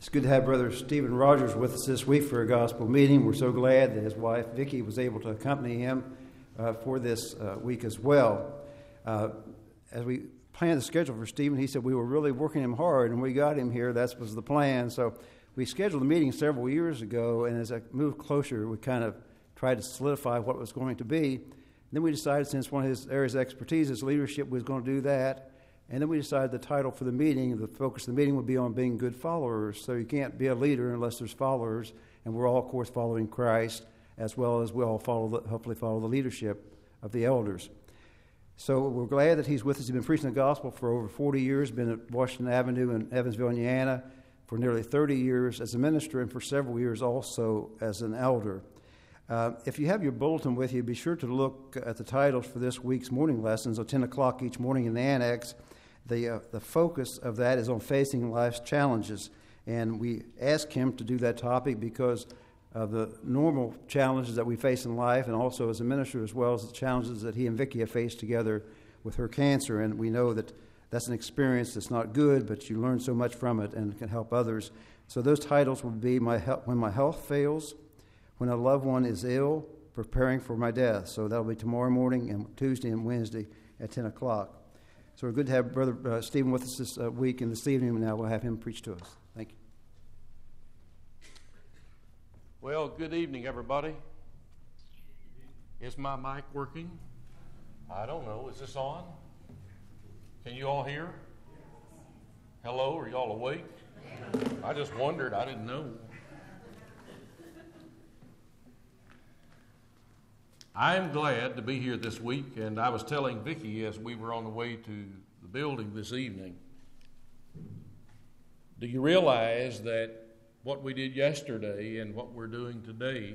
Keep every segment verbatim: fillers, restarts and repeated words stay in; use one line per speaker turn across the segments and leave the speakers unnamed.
It's good to have Brother Stephen Rogers with us this week for a gospel meeting. We're so glad that his wife, Vicki, was able to accompany him uh, for this uh, week as well. Uh, as we planned the schedule for Stephen, he said we were really working him hard, and we got him here. That was the plan. So we scheduled the meeting several years ago, and as I moved closer, we kind of tried to solidify what it was going to be. And then we decided, since one of his areas of expertise is leadership, we was going to do that. And then we decided the title for the meeting, the focus of the meeting would be on being good followers. So you can't be a leader unless there's followers. And we're all, of course, following Christ, as well as we all follow the, hopefully follow the leadership of the elders. So we're glad that he's with us. He's been preaching the gospel for over forty years, been at Washington Avenue in Evansville, Indiana, for nearly thirty years as a minister, and for several years also as an elder. Uh, if you have your bulletin with you, be sure to look at the titles for this week's morning lessons at ten o'clock each morning in the annex. The uh, the focus of that is on facing life's challenges, and we ask him to do that topic because of the normal challenges that we face in life, and also as a minister, as well as the challenges that he and Vicki have faced together with her cancer. And we know that that's an experience that's not good, but you learn so much from it and can help others. So those titles would be my he- When My Health Fails, When a Loved One is Ill, Preparing for My Death. So that'll be tomorrow morning and Tuesday and Wednesday at ten o'clock. So we're good to have Brother uh, Stephen with us this uh, week and this evening, and now we'll have him preach to us. Thank you.
Well, good evening, everybody. Is my mic working? I don't know. Is this on? Can you all hear? Hello? Are you all awake? I just wondered. I didn't know. I'm glad to be here this week, and I was telling Vicki as we were on the way to the building this evening, do you realize that what we did yesterday and what we're doing today,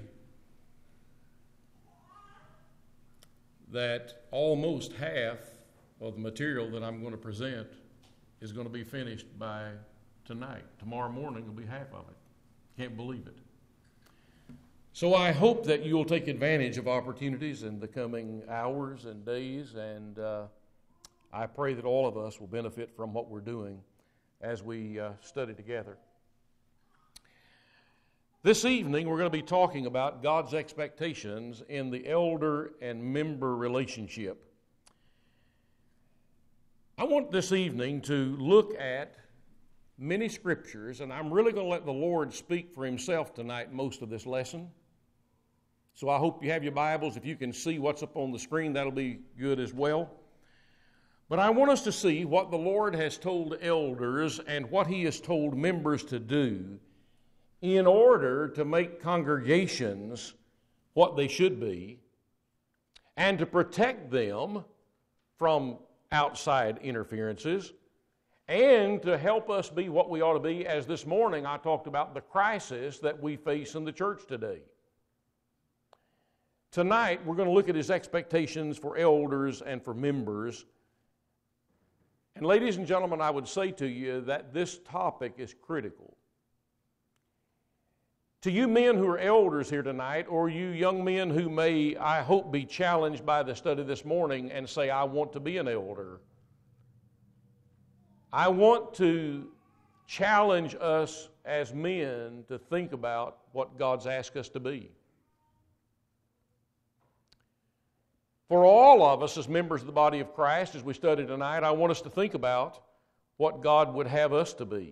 that almost half of the material that I'm going to present is going to be finished by tonight. Tomorrow morning will be half of it. Can't believe it. So I hope that you'll take advantage of opportunities in the coming hours and days, and uh, I pray that all of us will benefit from what we're doing as we uh, study together. This evening we're going to be talking about God's expectations in the elder and member relationship. I want this evening to look at many scriptures, and I'm really going to let the Lord speak for himself tonight most of this lesson. So I hope you have your Bibles. If you can see what's up on the screen, that'll be good as well. But I want us to see what the Lord has told elders and what he has told members to do in order to make congregations what they should be and to protect them from outside interferences and to help us be what we ought to be, as this morning I talked about the crisis that we face in the church today. Tonight, we're going to look at his expectations for elders and for members. And ladies and gentlemen, I would say to you that this topic is critical. To you men who are elders here tonight, or you young men who may, I hope, be challenged by the study this morning and say, I want to be an elder, I want to challenge us as men to think about what God's asked us to be. For all of us as members of the body of Christ, as we study tonight, I want us to think about what God would have us to be.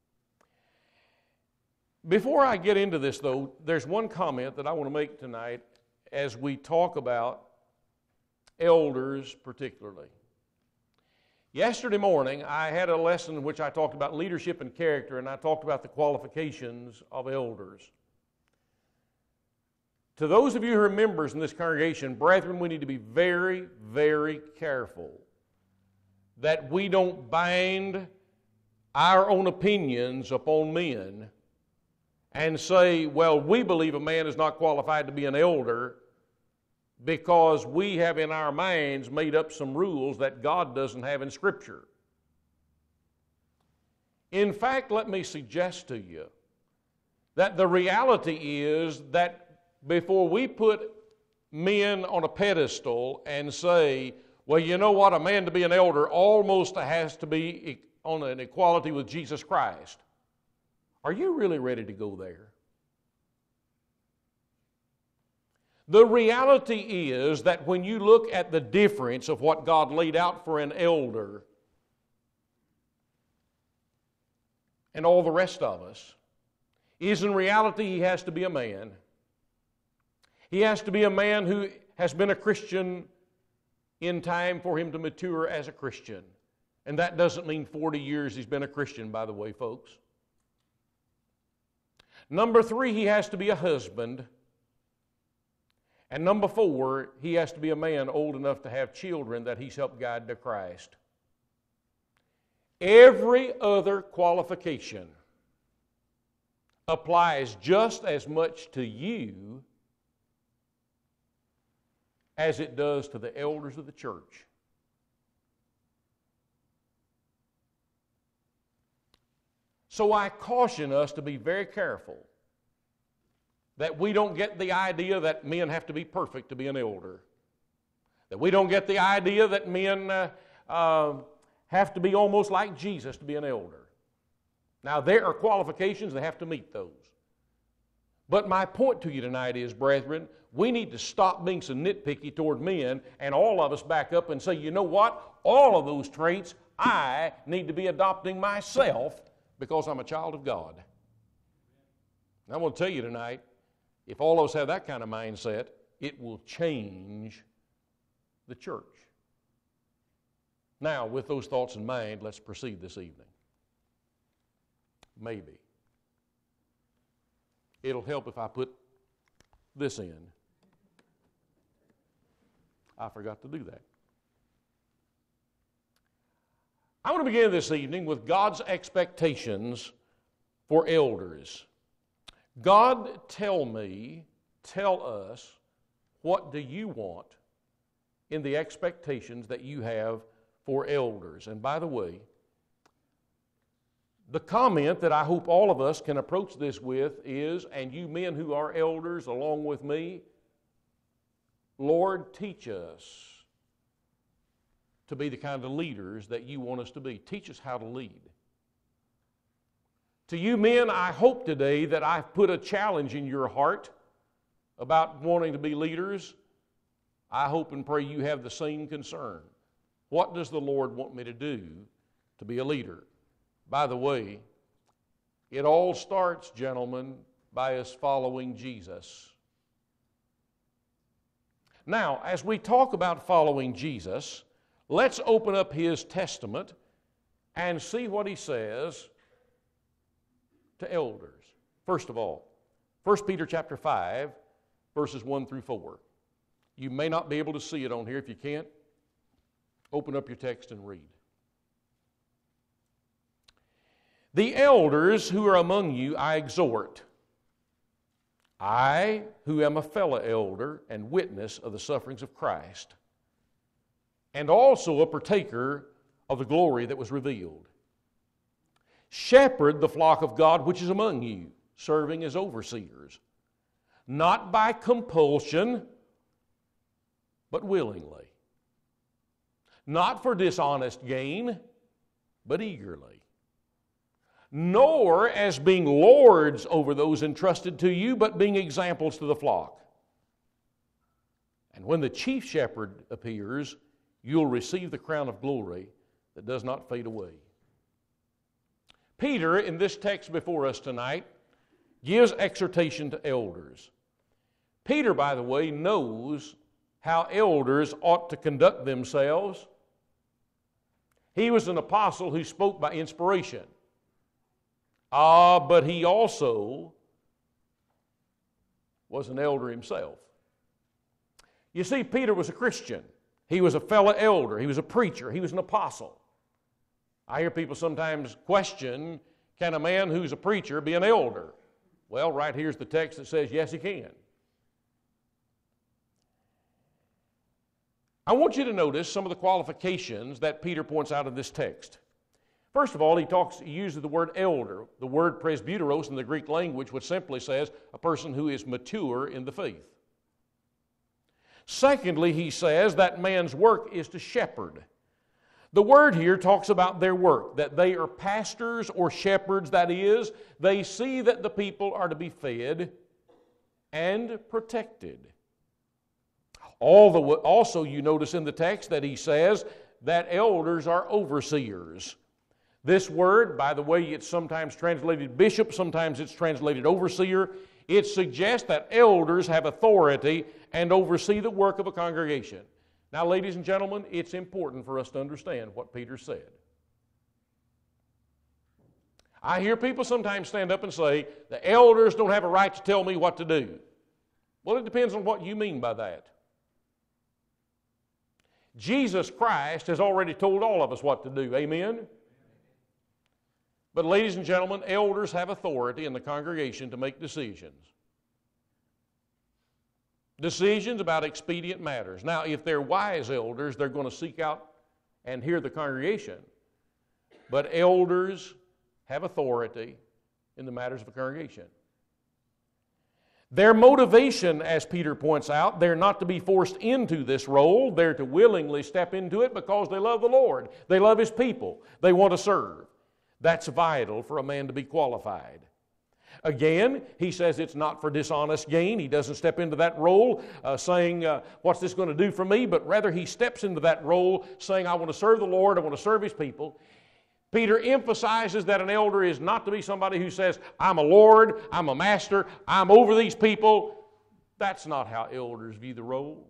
Before I get into this, though, there's one comment that I want to make tonight as we talk about elders particularly. Yesterday morning, I had a lesson in which I talked about leadership and character, and I talked about the qualifications of elders. To those of you who are members in this congregation, brethren, we need to be very, very careful that we don't bind our own opinions upon men and say, well, we believe a man is not qualified to be an elder because we have in our minds made up some rules that God doesn't have in Scripture. In fact, let me suggest to you that the reality is that before we put men on a pedestal and say, well, you know what, a man to be an elder almost has to be on an equality with Jesus Christ, Are you really ready to go there? The reality is that when you look at the difference of what God laid out for an elder and all the rest of us, is in reality he has to be a man. He has to be a man who has been a Christian in time for him to mature as a Christian. And that doesn't mean forty years he's been a Christian, by the way, folks. Number three, he has to be a husband. And number four, he has to be a man old enough to have children that he's helped guide to Christ. Every other qualification applies just as much to you as it does to the elders of the church. So I caution us to be very careful that we don't get the idea that men have to be perfect to be an elder. That we don't get the idea that men uh, uh, have to be almost like Jesus to be an elder. Now, there are qualifications, they have to meet those. But my point to you tonight is, brethren, we need to stop being so nitpicky toward men and all of us back up and say, you know what? All of those traits I need to be adopting myself because I'm a child of God. And I'm going to tell you tonight, if all of us have that kind of mindset, it will change the church. Now, with those thoughts in mind, let's proceed this evening. Maybe. It'll help if I put this in. I forgot to do that. I want to begin this evening with God's expectations for elders. God, tell me, tell us, what do you want in the expectations that you have for elders? And by the way, the comment that I hope all of us can approach this with is, and you men who are elders along with me, Lord, teach us to be the kind of leaders that you want us to be. Teach us how to lead. To you men, I hope today that I've put a challenge in your heart about wanting to be leaders. I hope and pray you have the same concern. What does the Lord want me to do to be a leader? By the way, it all starts, gentlemen, by us following Jesus. Now, as we talk about following Jesus, let's open up His Testament and see what He says to elders. First of all, First Peter chapter five, verses one through four. You may not be able to see it on here. If you can't, open up your text and read. The elders who are among you I exhort, I who am a fellow elder and witness of the sufferings of Christ, and also a partaker of the glory that was revealed. Shepherd the flock of God which is among you, serving as overseers, not by compulsion, but willingly, not for dishonest gain, but eagerly, nor as being lords over those entrusted to you, but being examples to the flock. And when the chief shepherd appears, you'll receive the crown of glory that does not fade away. Peter, in this text before us tonight, gives exhortation to elders. Peter, by the way, knows how elders ought to conduct themselves. He was an apostle who spoke by inspiration. Ah, but he also was an elder himself. You see, Peter was a Christian. He was a fellow elder. He was a preacher. He was an apostle. I hear people sometimes question, can a man who's a preacher be an elder? Well, right here's the text that says, yes, he can. I want you to notice some of the qualifications that Peter points out in this text. First of all, he talks, he uses the word elder. The word presbyteros in the Greek language, which simply says a person who is mature in the faith. Secondly, he says that man's work is to shepherd. The word here talks about their work, that they are pastors or shepherds, that is, they see that the people are to be fed and protected. All the, also, you notice in the text that he says that elders are overseers. This word, by the way, it's sometimes translated bishop, sometimes it's translated overseer. It suggests that elders have authority and oversee the work of a congregation. Now, ladies and gentlemen, it's important for us to understand what Peter said. I hear people sometimes stand up and say, the elders don't have a right to tell me what to do. Well, it depends on what you mean by that. Jesus Christ has already told all of us what to do. Amen? But ladies and gentlemen, elders have authority in the congregation to make decisions. Decisions about expedient matters. Now, if they're wise elders, they're going to seek out and hear the congregation. But elders have authority in the matters of a congregation. Their motivation, as Peter points out, they're not to be forced into this role. They're to willingly step into it because they love the Lord. They love His people. They want to serve. That's vital for a man to be qualified. Again, he says it's not for dishonest gain. He doesn't step into that role uh, saying, uh, what's this going to do for me? But rather he steps into that role saying, I want to serve the Lord, I want to serve His people. Peter emphasizes that an elder is not to be somebody who says, I'm a Lord, I'm a master, I'm over these people. That's not how elders view the role.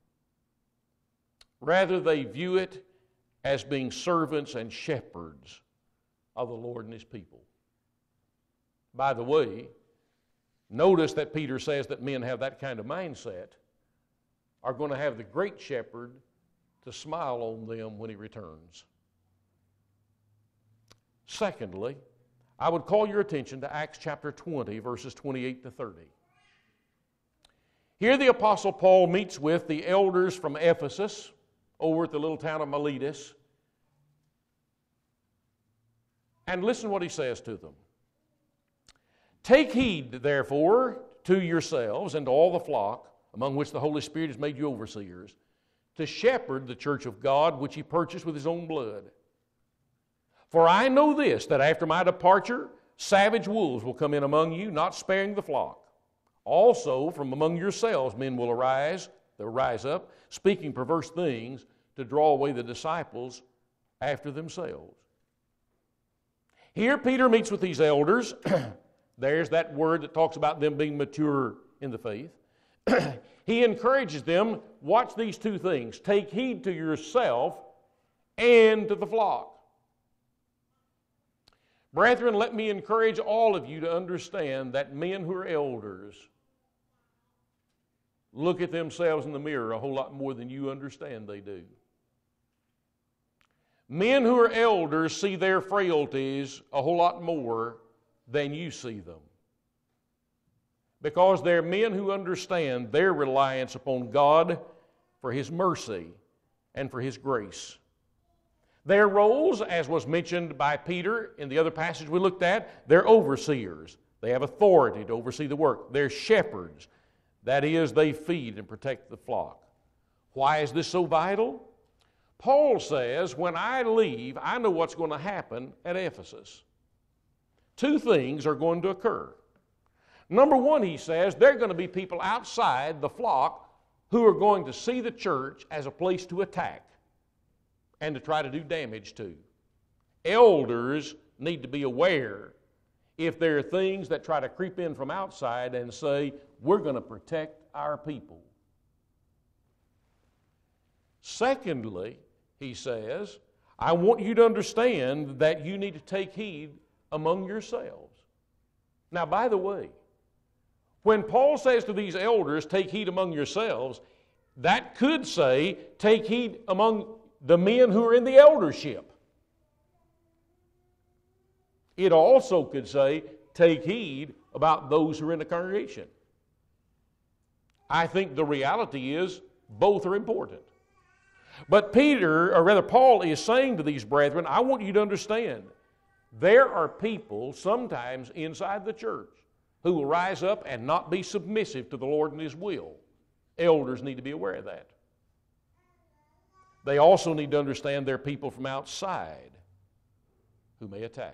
Rather, they view it as being servants and shepherds of the Lord and His people. By the way, notice that Peter says that men have that kind of mindset are going to have the great shepherd to smile on them when He returns. Secondly, I would call your attention to Acts chapter twenty, verses twenty-eight to thirty. Here the Apostle Paul meets with the elders from Ephesus over at the little town of Miletus. And listen what he says to them. Take heed, therefore, to yourselves and to all the flock, among which the Holy Spirit has made you overseers, to shepherd the church of God, which He purchased with His own blood. For I know this, that after my departure, savage wolves will come in among you, not sparing the flock. Also, from among yourselves men will arise, they'll rise up, speaking perverse things to draw away the disciples after themselves. Here Peter meets with these elders. There's that word that talks about them being mature in the faith. He encourages them, watch these two things. Take heed to yourself and to the flock. Brethren, let me encourage all of you to understand that men who are elders look at themselves in the mirror a whole lot more than you understand they do. Men who are elders see their frailties a whole lot more than you see them. Because they're men who understand their reliance upon God for His mercy and for His grace. Their roles, as was mentioned by Peter in the other passage we looked at, they're overseers. They have authority to oversee the work. They're shepherds. That is, they feed and protect the flock. Why is this so vital? Paul says, when I leave, I know what's going to happen at Ephesus. Two things are going to occur. Number one, he says, there are going to be people outside the flock who are going to see the church as a place to attack and to try to do damage to. Elders need to be aware if there are things that try to creep in from outside and say, we're going to protect our people. Secondly, he says, I want you to understand that you need to take heed among yourselves. Now, by the way, when Paul says to these elders, take heed among yourselves, that could say, take heed among the men who are in the eldership. It also could say, take heed about those who are in the congregation. I think the reality is both are important. But Peter, or rather Paul, is saying to these brethren, I want you to understand, there are people sometimes inside the church who will rise up and not be submissive to the Lord and His will. Elders need to be aware of that. They also need to understand there are people from outside who may attack.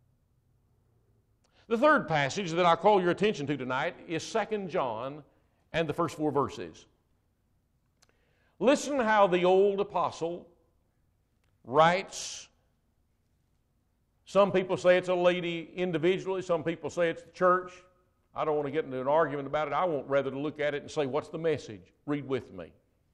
The third passage that I call your attention to tonight is Second John and the first four verses. Listen how the old apostle writes. Some people say it's a lady individually. Some people say it's the church. I don't want to get into an argument about it. I want rather to look at it and say, what's the message? Read with me.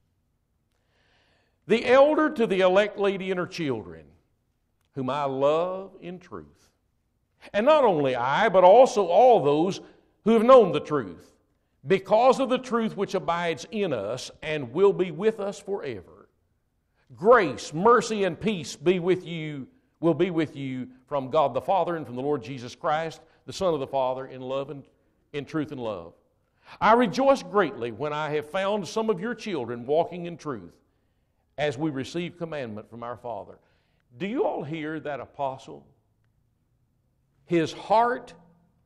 The elder to the elect lady and her children, whom I love in truth. And not only I, but also all those who have known the truth, because of the truth which abides in us and will be with us forever. Grace, mercy, and peace be with you, will be with you from God the Father and from the Lord Jesus Christ, the Son of the Father, in love and in truth and love. I rejoice greatly when I have found some of your children walking in truth, as we receive commandment from our Father. Do you all hear that apostle? His heart.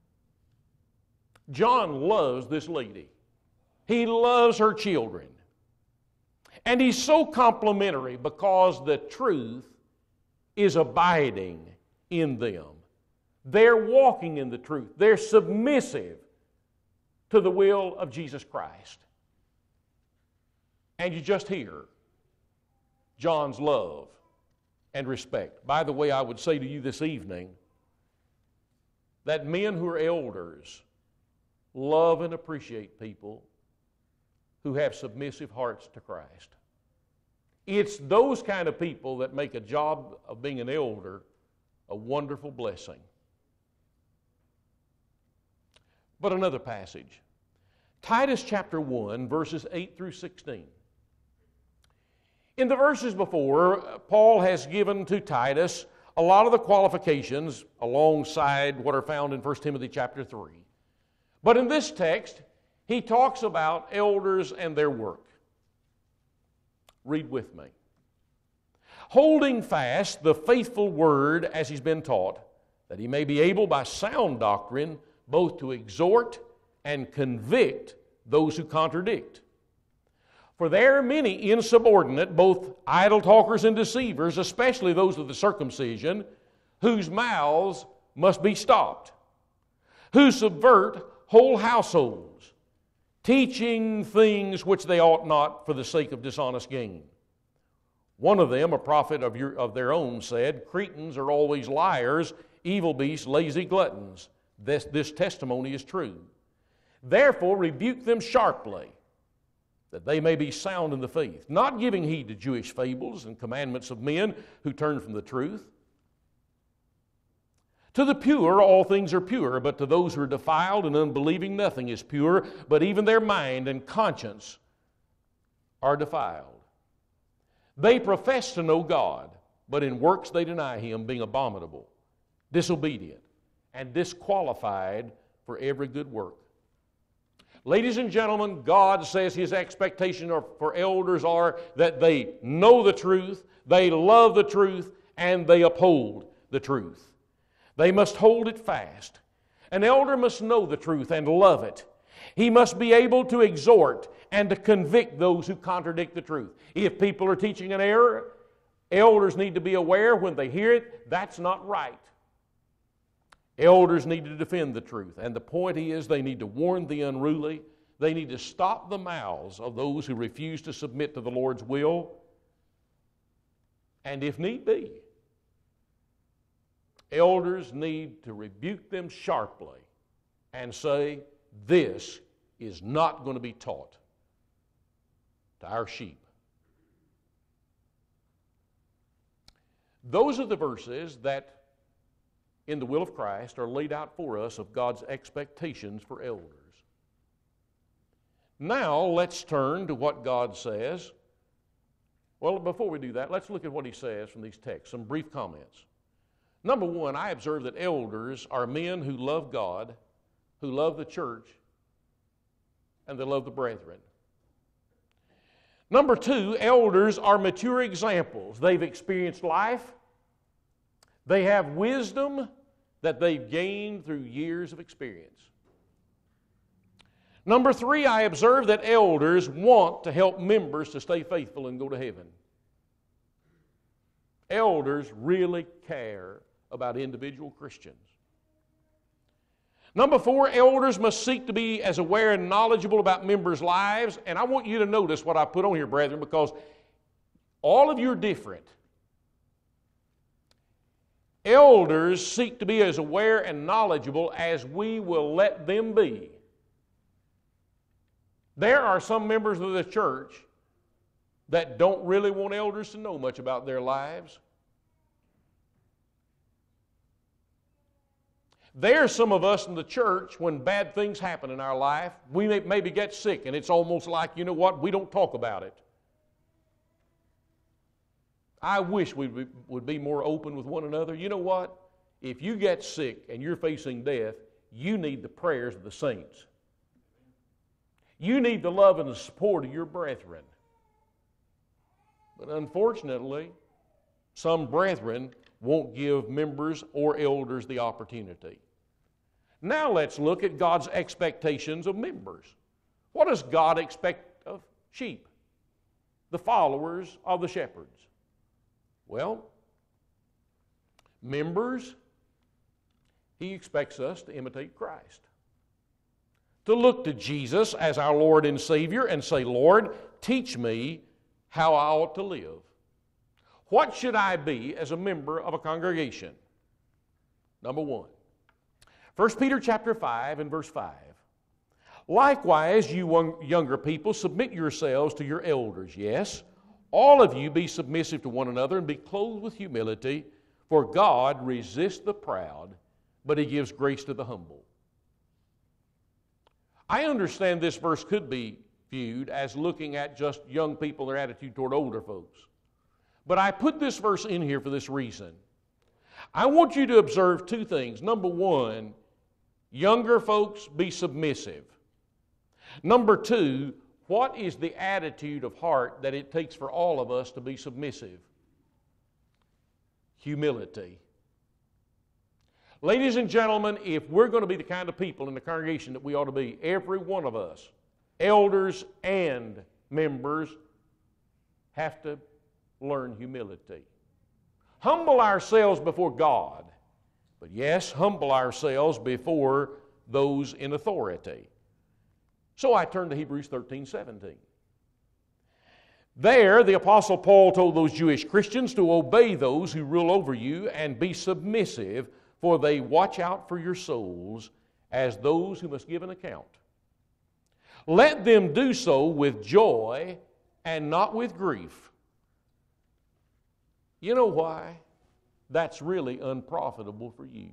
John loves this lady. He loves her children. And he's so complimentary because the truth is abiding in them. They're walking in the truth. They're submissive to the will of Jesus Christ. And you just hear John's love and respect. By the way, I would say to you this evening that men who are elders love and appreciate people who have submissive hearts to Christ. It's those kind of people that make a job of being an elder a wonderful blessing. But another passage, Titus chapter one, verses eight through sixteen. In the verses before, Paul has given to Titus a lot of the qualifications alongside what are found in First Timothy chapter three. But in this text, he talks about elders and their work. Read with me. Holding fast the faithful word as he's been taught, that he may be able by sound doctrine both to exhort and convict those who contradict. For there are many insubordinate, both idle talkers and deceivers, especially those of the circumcision, whose mouths must be stopped, who subvert whole households, teaching things which they ought not for the sake of dishonest gain. One of them, a prophet of, your, of their own, said, Cretans are always liars, evil beasts, lazy gluttons. This, this testimony is true. Therefore rebuke them sharply, that they may be sound in the faith, not giving heed to Jewish fables and commandments of men who turn from the truth. To the pure all things are pure, but to those who are defiled and unbelieving nothing is pure, but even their mind and conscience are defiled. They profess to know God, but in works they deny Him, being abominable, disobedient, and disqualified for every good work. Ladies and gentlemen, God says His expectation for elders are that they know the truth, they love the truth, and they uphold the truth. They must hold it fast. An elder must know the truth and love it. He must be able to exhort and to convict those who contradict the truth. If people are teaching an error, elders need to be aware when they hear it, that's not right. Elders need to defend the truth. And the point is they need to warn the unruly. They need to stop the mouths of those who refuse to submit to the Lord's will. And if need be, elders need to rebuke them sharply and say, this is not going to be taught to our sheep. Those are the verses that in the will of Christ are laid out for us of God's expectations for elders. Now let's turn to what God says. Well, before we do that, let's look at what He says from these texts, some brief comments. Number one, I observe that elders are men who love God, who love the church, and they love the brethren. Number two, elders are mature examples. They've experienced life. They have wisdom that they've gained through years of experience. Number three, I observe that elders want to help members to stay faithful and go to heaven. Elders really care about individual Christians. Number four, elders must seek to be as aware and knowledgeable about members' lives. And I want you to notice what I put on here, brethren, because all of you are different. Elders seek to be as aware and knowledgeable as we will let them be. There are some members of the church that don't really want elders to know much about their lives. There are some of us in the church, when bad things happen in our life, we may maybe get sick, and it's almost like, you know what, we don't talk about it. I wish we would be more open with one another. You know what? If you get sick and you're facing death, you need the prayers of the saints. You need the love and the support of your brethren. But unfortunately, some brethren won't give members or elders the opportunity. Now let's look at God's expectations of members. What does God expect of sheep, the followers of the shepherds? Well, members, He expects us to imitate Christ. To look to Jesus as our Lord and Savior and say, Lord, teach me how I ought to live. What should I be as a member of a congregation? Number one, First Peter chapter five and verse five. Likewise, you younger people, submit yourselves to your elders. Yes, all of you be submissive to one another and be clothed with humility, for God resists the proud, but He gives grace to the humble. I understand this verse could be viewed as looking at just young people, their attitude toward older folks. But I put this verse in here for this reason. I want you to observe two things. Number one, younger folks, be submissive. Number two, what is the attitude of heart that it takes for all of us to be submissive? Humility. Ladies and gentlemen, if we're going to be the kind of people in the congregation that we ought to be, every one of us, elders and members, have to learn humility. Humble ourselves before God, but yes, humble ourselves before those in authority. So I turn to Hebrews thirteen seventeen. There, the Apostle Paul told those Jewish Christians to obey those who rule over you and be submissive, for they watch out for your souls as those who must give an account. Let them do so with joy and not with grief. You know why? That's really unprofitable for you.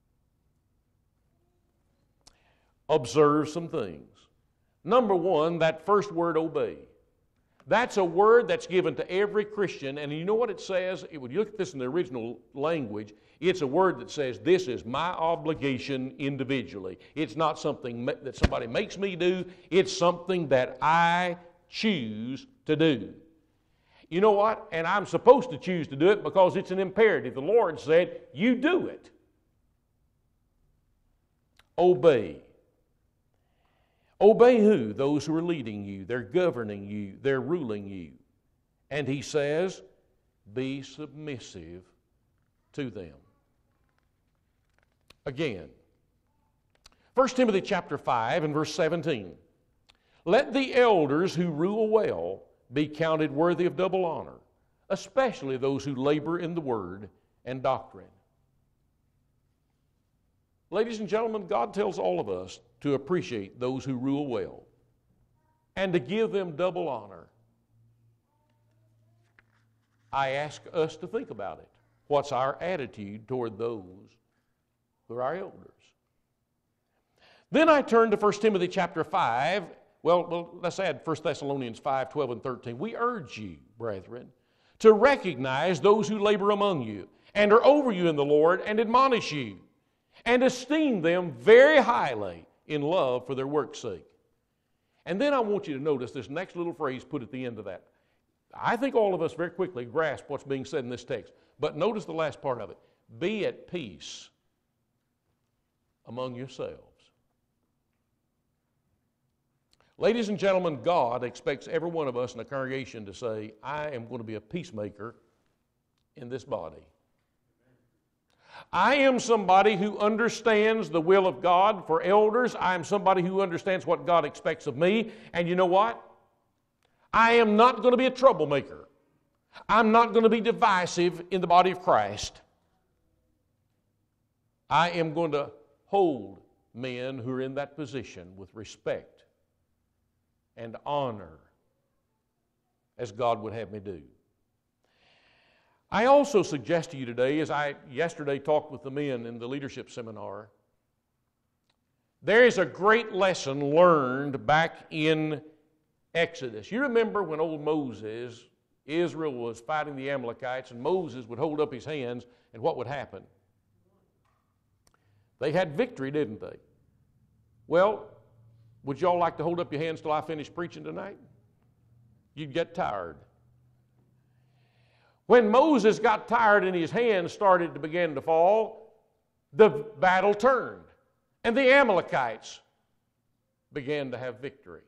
Observe some things. Number one, that first word, obey. That's a word that's given to every Christian, and you know what it says? When you look at this in the original language, it's a word that says, this is my obligation individually. It's not something that somebody makes me do. It's something that I choose to do. You know what? And I'm supposed to choose to do it because it's an imperative. The Lord said, you do it. Obey. Obey who? Those who are leading you. They're governing you. They're ruling you. And He says, be submissive to them. Again, First Timothy chapter five and verse seventeen. Let the elders who rule well be counted worthy of double honor, especially those who labor in the word and doctrine. Ladies and gentlemen, God tells all of us to appreciate those who rule well and to give them double honor. I ask us to think about it. What's our attitude toward those who are our elders? Then I turn to First Timothy chapter five. Well, well, let's add First Thessalonians five, twelve, and thirteen. We urge you, brethren, to recognize those who labor among you and are over you in the Lord and admonish you, and esteem them very highly in love for their work's sake. And then I want you to notice this next little phrase put at the end of that. I think all of us very quickly grasp what's being said in this text. But notice the last part of it. Be at peace among yourselves. Ladies and gentlemen, God expects every one of us in the congregation to say, I am going to be a peacemaker in this body. I am somebody who understands the will of God for elders. I am somebody who understands what God expects of me. And you know what? I am not going to be a troublemaker. I'm not going to be divisive in the body of Christ. I am going to hold men who are in that position with respect and honor as God would have me do. I also suggest to you today, as I yesterday talked with the men in the leadership seminar, there is a great lesson learned back in Exodus. You remember when old Moses, Israel was fighting the Amalekites, and Moses would hold up his hands, and what would happen? They had victory, didn't they? Well, would y'all like to hold up your hands till I finish preaching tonight? You'd get tired. When Moses got tired and his hands started to begin to fall, the battle turned, and the Amalekites began to have victory.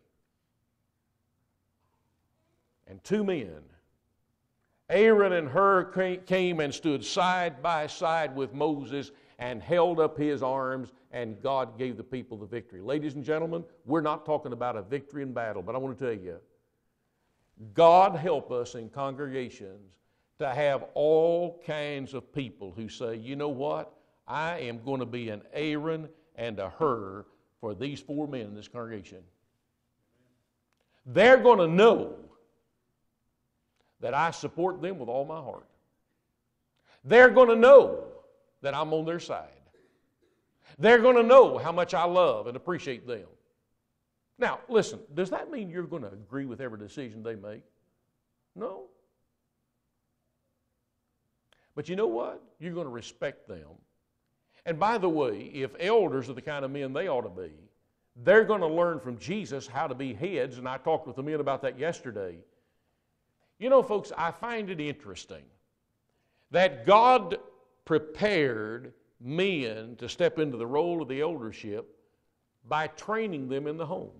And two men, Aaron and Hur, came and stood side by side with Moses and held up his arms, and God gave the people the victory. Ladies and gentlemen, we're not talking about a victory in battle, but I want to tell you, God help us in congregations to have all kinds of people who say, you know what, I am going to be an Aaron and a Hur for these four men in this congregation. They're going to know that I support them with all my heart. They're going to know that I'm on their side. They're going to know how much I love and appreciate them. Now, listen, does that mean you're going to agree with every decision they make? No. But you know what? You're going to respect them. And by the way, if elders are the kind of men they ought to be, they're going to learn from Jesus how to be heads, and I talked with the men about that yesterday. You know, folks, I find it interesting that God prepared men to step into the role of the eldership by training them in the home.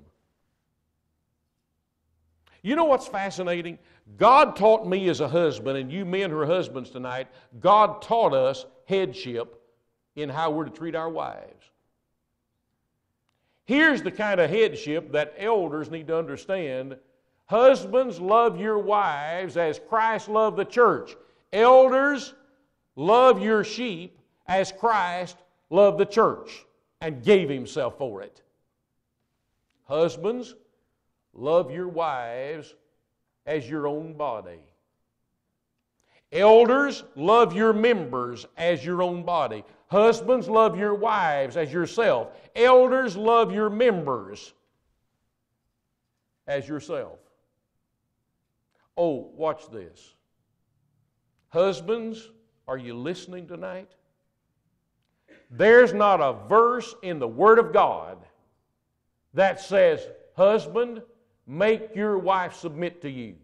You know what's fascinating? God taught me as a husband, and you men who are husbands tonight, God taught us headship in how we're to treat our wives. Here's the kind of headship that elders need to understand. Husbands, love your wives as Christ loved the church. Elders, love your sheep as Christ loved the church and gave himself for it. Husbands, love your wives as your own body. Elders, love your members as your own body. Husbands, love your wives as yourself. Elders, love your members as yourself. Oh, watch this. Husbands, are you listening tonight? There's not a verse in the Word of God that says, husband, make your wife submit to you.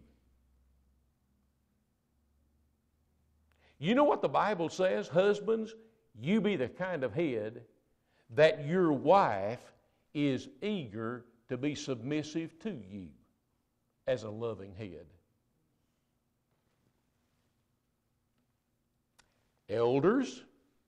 You know what the Bible says? Husbands, you be the kind of head that your wife is eager to be submissive to you as a loving head. Elders,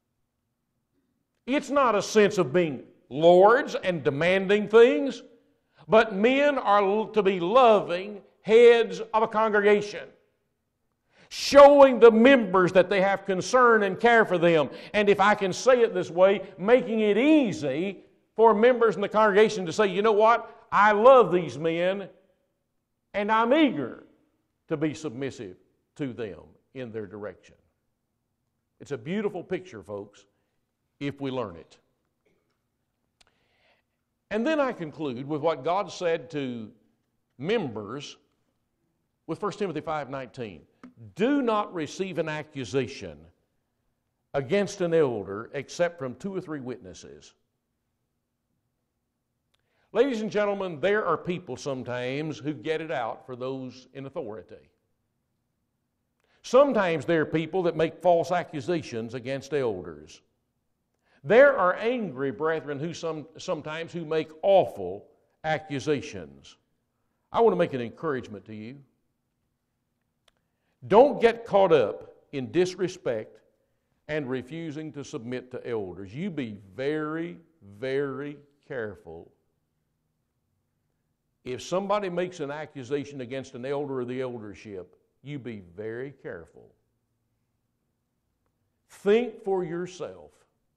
it's not a sense of being lords and demanding things, but men are to be loving heads of a congregation, showing the members that they have concern and care for them. And if I can say it this way, making it easy for members in the congregation to say, you know what, I love these men and I'm eager to be submissive to them in their direction. It's a beautiful picture, folks, if we learn it. And then I conclude with what God said to members with First Timothy five nineteen. Do not receive an accusation against an elder except from two or three witnesses. Ladies and gentlemen, there are people sometimes who get it out for those in authority. Sometimes there are people that make false accusations against elders. There are angry brethren who some, sometimes who make awful accusations. I want to make an encouragement to you. Don't get caught up in disrespect and refusing to submit to elders. You be very, very careful. If somebody makes an accusation against an elder or the eldership, you be very careful. Think for yourself.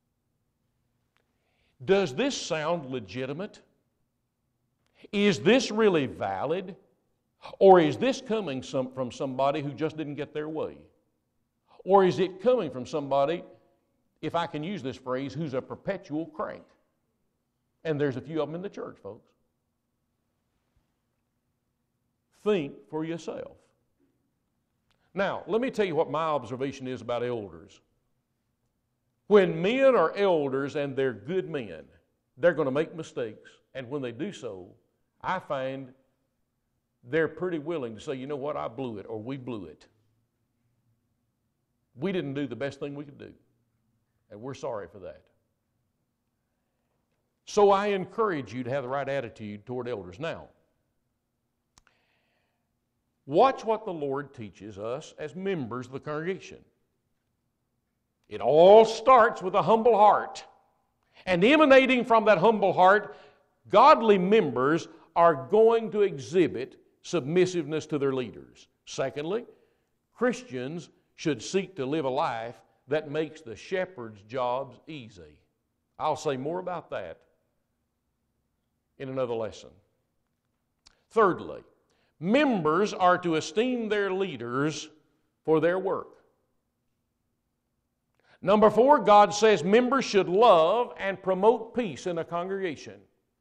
Does this sound legitimate? Is this really valid? Or is this coming some, from somebody who just didn't get their way? Or is it coming from somebody, if I can use this phrase, who's a perpetual crank? And there's a few of them in the church, folks. Think for yourself. Now, let me tell you what my observation is about elders. When men are elders and they're good men, they're going to make mistakes. And when they do so, I find they're pretty willing to say, you know what, I blew it, or we blew it. We didn't do the best thing we could do. And we're sorry for that. So I encourage you to have the right attitude toward elders. Now, watch what the Lord teaches us as members of the congregation. It all starts with a humble heart. And emanating from that humble heart, godly members are going to exhibit submissiveness to their leaders. Secondly, Christians should seek to live a life that makes the shepherd's jobs easy. I'll say more about that in another lesson. Thirdly, members are to esteem their leaders for their work. Number four, God says members should love and promote peace in a congregation.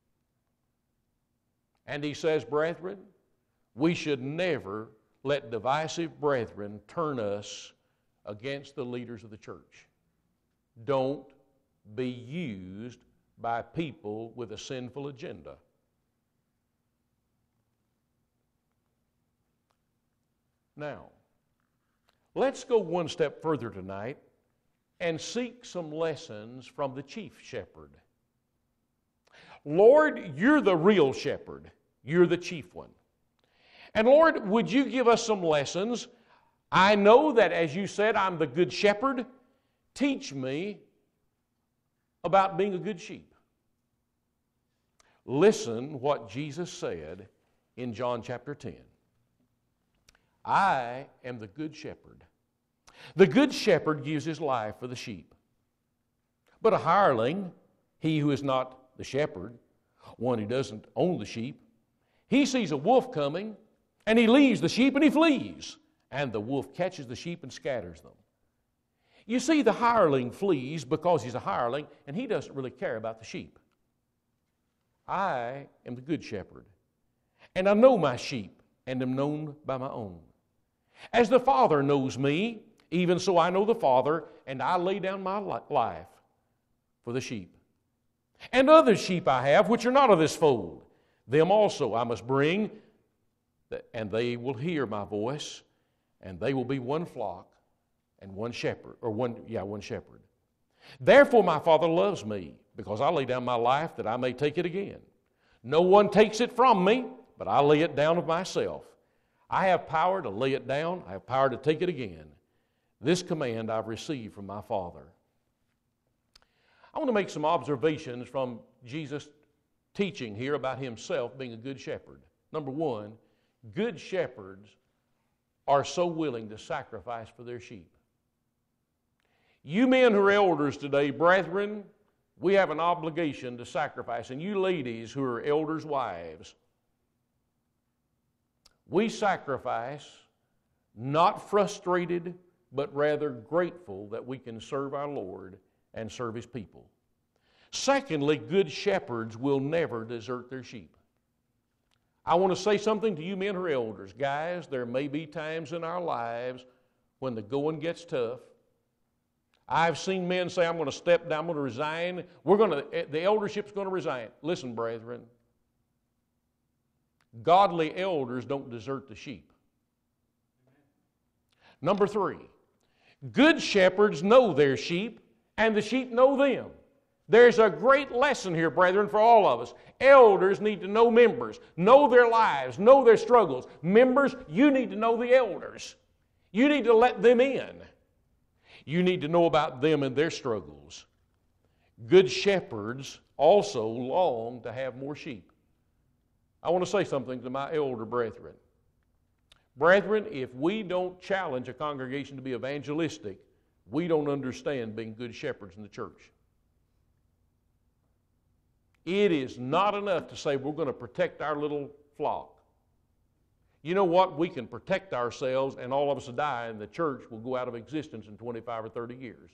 And He says, brethren, we should never let divisive brethren turn us against the leaders of the church. Don't be used by people with a sinful agenda. Now, let's go one step further tonight and seek some lessons from the chief shepherd. Lord, you're the real shepherd. You're the chief one. And Lord, would you give us some lessons? I know that, as you said, I'm the good shepherd. Teach me about being a good sheep. Listen what Jesus said in John chapter ten. I am the good shepherd. The good shepherd gives his life for the sheep. But a hireling, he who is not the shepherd, one who doesn't own the sheep, he sees a wolf coming, and he leaves the sheep and he flees. And the wolf catches the sheep and scatters them. You see, the hireling flees because he's a hireling, and he doesn't really care about the sheep. I am the good shepherd, and I know my sheep, and am known by my own. As the Father knows me, even so I know the Father, and I lay down my life for the sheep. And other sheep I have, which are not of this fold. Them also I must bring, and they will hear my voice, and they will be one flock and one shepherd, or one, yeah, one shepherd. Therefore my Father loves me, because I lay down my life that I may take it again. No one takes it from me, but I lay it down of myself. I have power to lay it down. I have power to take it again. This command I've received from my Father. I want to make some observations from Jesus' teaching here about Himself being a good shepherd. Number one, good shepherds are so willing to sacrifice for their sheep. You men who are elders today, brethren, we have an obligation to sacrifice. And you ladies who are elders' wives, we sacrifice not frustrated, but rather grateful that we can serve our Lord and serve His people. Secondly, good shepherds will never desert their sheep. I want to say something to you men who are elders. Guys, there may be times in our lives when the going gets tough. I've seen men say, I'm going to step down, I'm going to resign. We're going to, the eldership's going to resign. Listen, brethren, godly elders don't desert the sheep. Number three, good shepherds know their sheep, and the sheep know them. There's a great lesson here, brethren, for all of us. Elders need to know members, know their lives, know their struggles. Members, you need to know the elders. You need to let them in. You need to know about them and their struggles. Good shepherds also long to have more sheep. I want to say something to my elder brethren. Brethren, if we don't challenge a congregation to be evangelistic, we don't understand being good shepherds in the church. It is not enough to say we're going to protect our little flock. You know what? We can protect ourselves and all of us will die and the church will go out of existence in twenty-five or thirty years.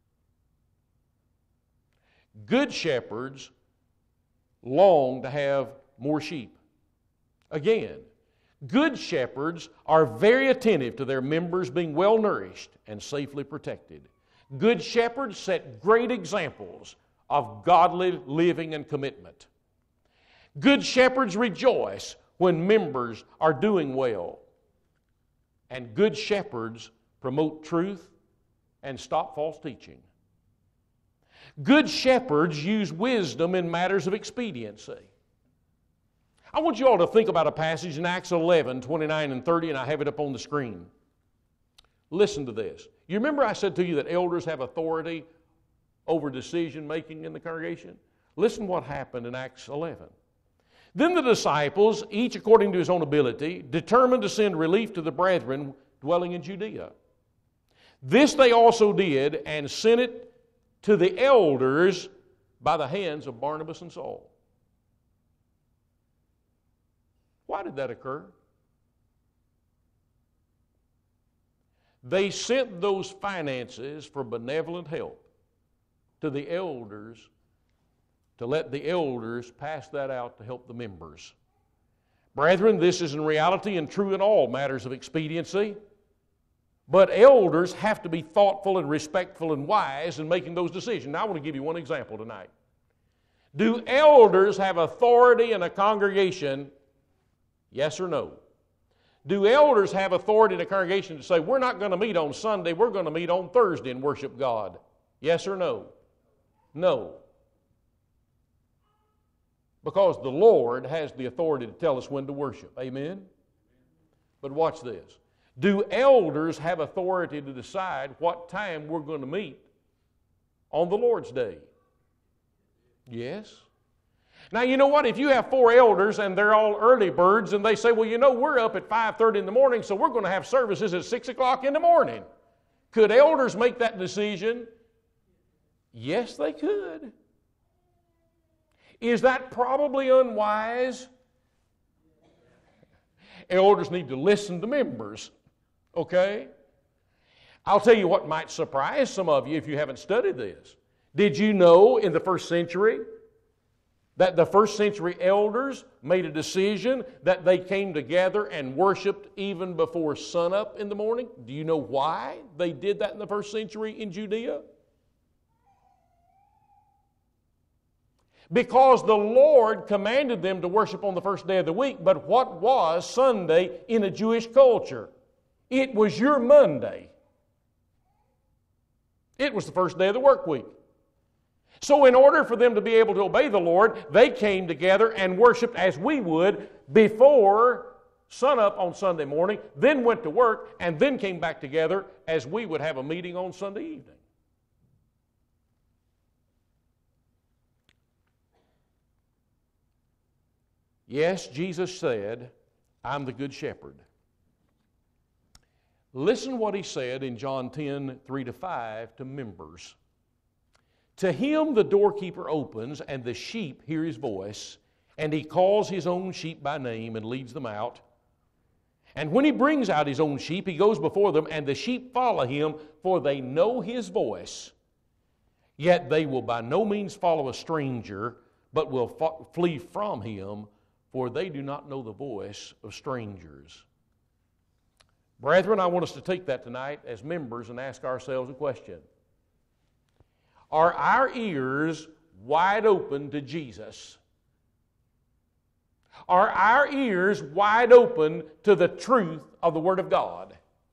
Good shepherds long to have more sheep. Again, good shepherds are very attentive to their members being well nourished and safely protected. Good shepherds set great examples of godly living and commitment. Good shepherds rejoice when members are doing well. And good shepherds promote truth and stop false teaching. Good shepherds use wisdom in matters of expediency. I want you all to think about a passage in Acts eleven, twenty-nine and thirty, and I have it up on the screen. Listen to this. You remember I said to you that elders have authority over decision making in the congregation? Listen what happened in Acts eleven. Then the disciples, each according to his own ability, determined to send relief to the brethren dwelling in Judea. This they also did, and sent it to the elders by the hands of Barnabas and Saul. Why did that occur? They sent those finances for benevolent help to the elders to let the elders pass that out to help the members. Brethren, this is in reality and true in all matters of expediency. But elders have to be thoughtful and respectful and wise in making those decisions. Now I want to give you one example tonight. Do elders have authority in a congregation? Yes or no? Do elders have authority in a congregation to say, we're not going to meet on Sunday, we're going to meet on Thursday and worship God? Yes or no? No. Because the Lord has the authority to tell us when to worship. Amen? But watch this. Do elders have authority to decide what time we're going to meet on the Lord's Day? Yes. Now, you know what? If you have four elders and they're all early birds and they say, well, you know, we're up at five thirty in the morning, so we're going to have services at six o'clock in the morning. Could elders make that decision? Yes, they could. Is that probably unwise? Elders need to listen to members, okay? I'll tell you what might surprise some of you if you haven't studied this. Did you know in the first century that the first century elders made a decision that they came together and worshiped even before sunup in the morning? Do you know why they did that in the first century in Judea? Because the Lord commanded them to worship on the first day of the week. But what was Sunday in a Jewish culture? It was your Monday. It was the first day of the work week. So in order for them to be able to obey the Lord, they came together and worshiped as we would before sunup on Sunday morning, then went to work, and then came back together as we would have a meeting on Sunday evening. Yes, Jesus said, I'm the good shepherd. Listen what he said in John ten, three to five to members. To him the doorkeeper opens, and the sheep hear his voice, and he calls his own sheep by name and leads them out. And when he brings out his own sheep, he goes before them, and the sheep follow him, for they know his voice. Yet they will by no means follow a stranger, but will fo- flee from him, for they do not know the voice of strangers. Brethren, I want us to take that tonight as members and ask ourselves a question. Are our ears wide open to Jesus? Are our ears wide open to the truth of the Word of God?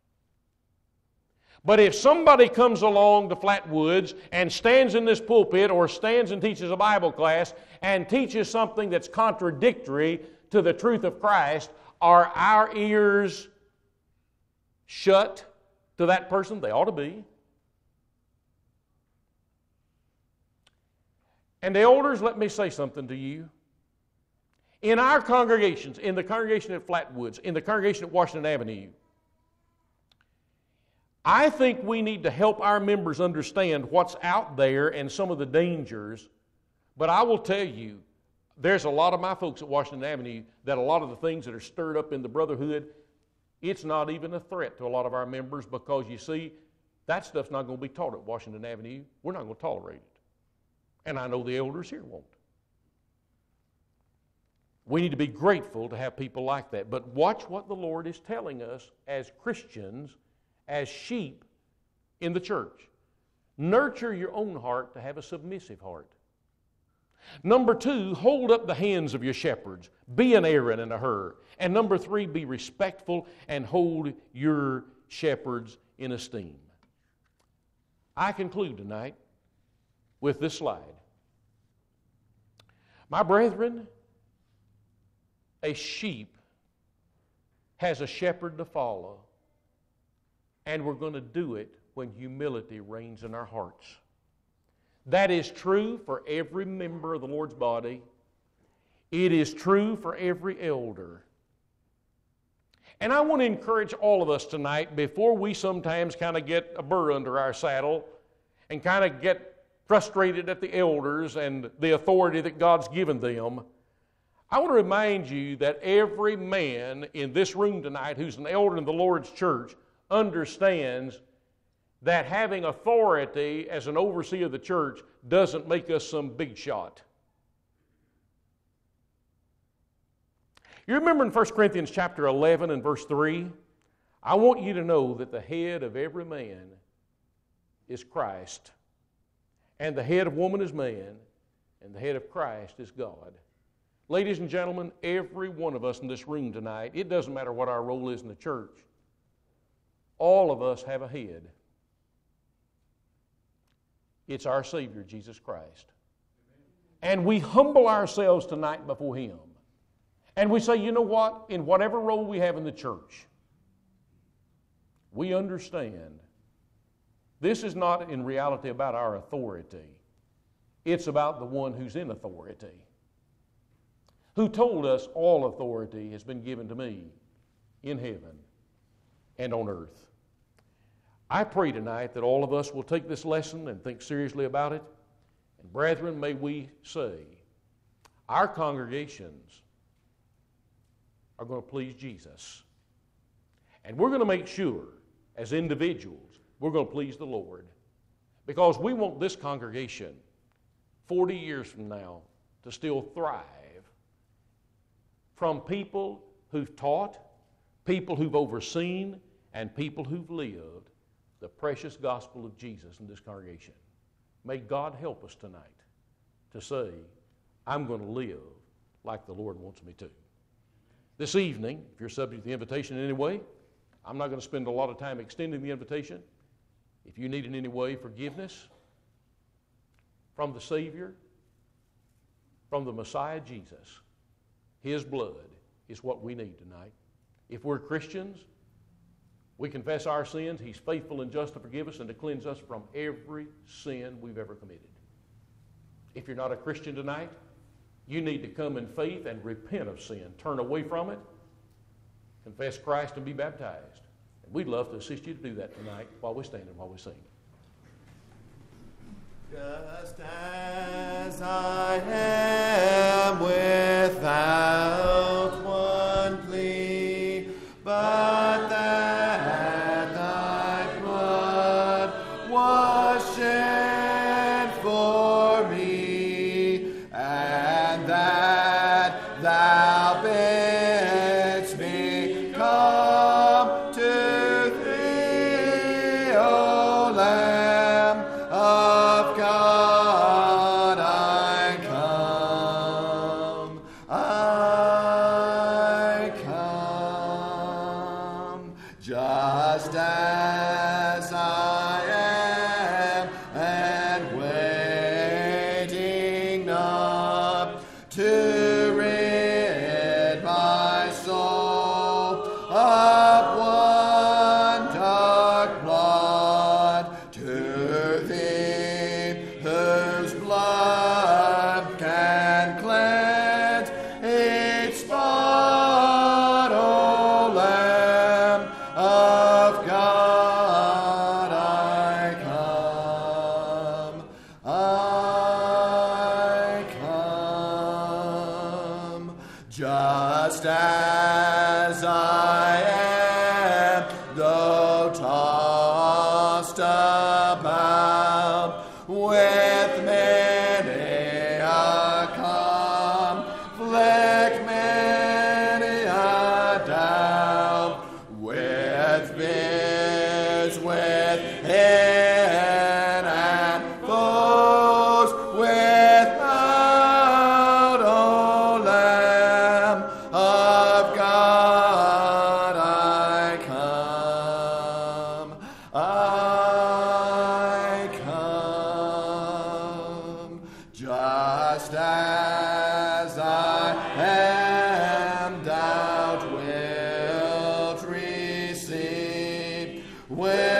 But if somebody comes along to Flatwoods and stands in this pulpit or stands and teaches a Bible class and teaches something that's contradictory to the truth of Christ, are our ears shut to that person? They ought to be. And the elders, let me say something to you. In our congregations, in the congregation at Flatwoods, in the congregation at Washington Avenue, I think we need to help our members understand what's out there and some of the dangers. But I will tell you, there's a lot of my folks at Washington Avenue that a lot of the things that are stirred up in the brotherhood, it's not even a threat to a lot of our members, because you see, that stuff's not going to be taught at Washington Avenue. We're not going to tolerate it. And I know the elders here won't. We need to be grateful to have people like that. But watch what the Lord is telling us as Christians, as sheep in the church. Nurture your own heart to have a submissive heart. Number two, hold up the hands of your shepherds. Be an Aaron and a Hur. And number three, be respectful and hold your shepherds in esteem. I conclude tonight with this slide. My brethren, a sheep has a shepherd to follow, and we're going to do it when humility reigns in our hearts. That is true for every member of the Lord's body. It is true for every elder. And I want to encourage all of us tonight, before we sometimes kind of get a burr under our saddle and kind of get frustrated at the elders and the authority that God's given them, I want to remind you that every man in this room tonight who's an elder in the Lord's church understands that having authority as an overseer of the church doesn't make us some big shot. You remember in First Corinthians chapter eleven and verse three? I want you to know that the head of every man is Christ, and the head of woman is man, and the head of Christ is God. Ladies and gentlemen, every one of us in this room tonight, it doesn't matter what our role is in the church, all of us have a head. It's our Savior, Jesus Christ. And we humble ourselves tonight before Him. And we say, you know what? In whatever role we have in the church, we understand this is not in reality about our authority. It's about the one who's in authority, who told us all authority has been given to me in heaven and on earth. I pray tonight that all of us will take this lesson and think seriously about it. And brethren, may we say, our congregations are going to please Jesus. And we're going to make sure, as individuals, we're going to please the Lord. Because we want this congregation, forty years from now, to still thrive from people who've taught, people who've overseen, and people who've lived the precious gospel of Jesus in this congregation. May God help us tonight to say, I'm going to live like the Lord wants me to. This evening, if you're subject to the invitation in any way, I'm not going to spend a lot of time extending the invitation. If you need in any way forgiveness from the Savior, from the Messiah Jesus, His blood is what we need tonight. If we're Christians, we confess our sins. He's faithful and just to forgive us and to cleanse us from every sin we've ever committed. If you're not a Christian tonight, you need to come in faith and repent of sin. Turn away from it, confess Christ, and be baptized. And we'd love to assist you to do that tonight while we stand and while we sing.
Just as I am without one plea, but that thy blood was shed for me, and that thou bidst me come to thee, O Lamb of God. just as I am, though tossed about with many a conflict, many a doubt, with fears within and foes without, O Lamb of God, I come, I come, just as I am, doubt wilt receive. Will